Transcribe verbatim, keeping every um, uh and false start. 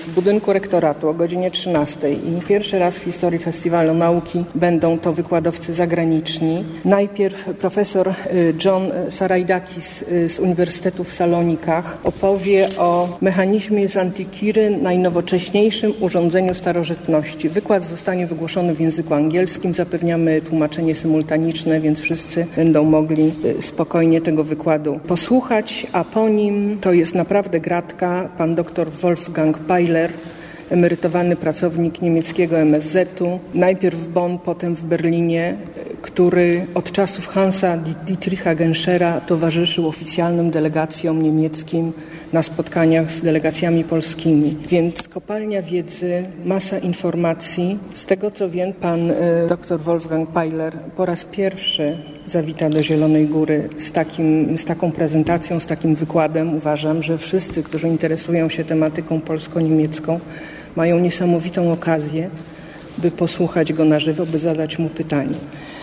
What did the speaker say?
w budynku rektoratu o godzinie trzynastej i pierwszy raz w historii Festiwalu Nauki będą to wykładowcy zagraniczni. Najpierw profesor John Saraidakis z Uniwersytetu w Salonikach opowie o mechanizmie z Antikyry, najnowocześniejszym urządzeniu starożytności. Wykład zostanie wygłoszony w języku angielskim. Zapewniamy tłumaczenie symultaniczne, więc wszyscy będą mogli spokojnie tego wykładu posłuchać, a po nim to jest naprawdę gratka, pan dr Wolfgang Peiler, emerytowany pracownik niemieckiego M S Z-u, najpierw w Bonn, potem w Berlinie, który od czasów Hansa Dietricha Genschera towarzyszył oficjalnym delegacjom niemieckim na spotkaniach z delegacjami polskimi. Więc kopalnia wiedzy, masa informacji. Z tego co wiem, pan dr Wolfgang Peiler po raz pierwszy zawita do Zielonej Góry z, takim, z taką prezentacją, z takim wykładem. Uważam, że wszyscy, którzy interesują się tematyką polsko-niemiecką, mają niesamowitą okazję, by posłuchać go na żywo, by zadać mu pytanie.